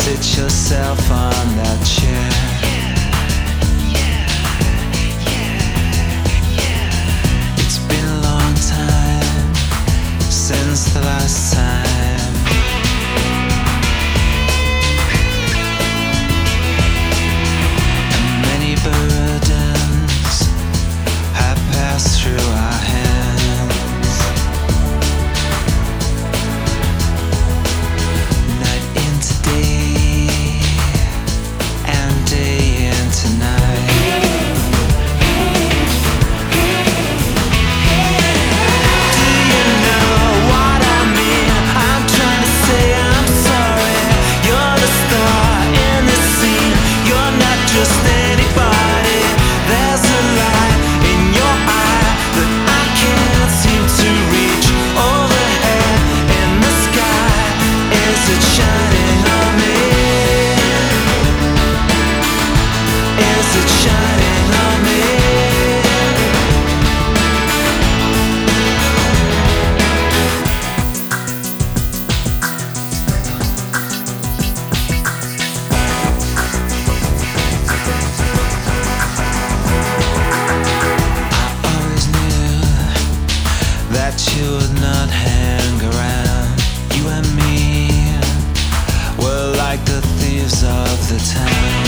Sit yourself on that chair. It's been a long time since the last time. And many burdens have passed through our hands. Night into day and day into night. Do you know what I mean? I'm trying to say I'm sorry. You're the star in the scene. You're not just anybody. There's a light in your eye that I can't seem to reach. Overhead in the sky, is it shining on me? Is it shining on me? I always knew that you would not hang around. You and me were like the thieves of the town.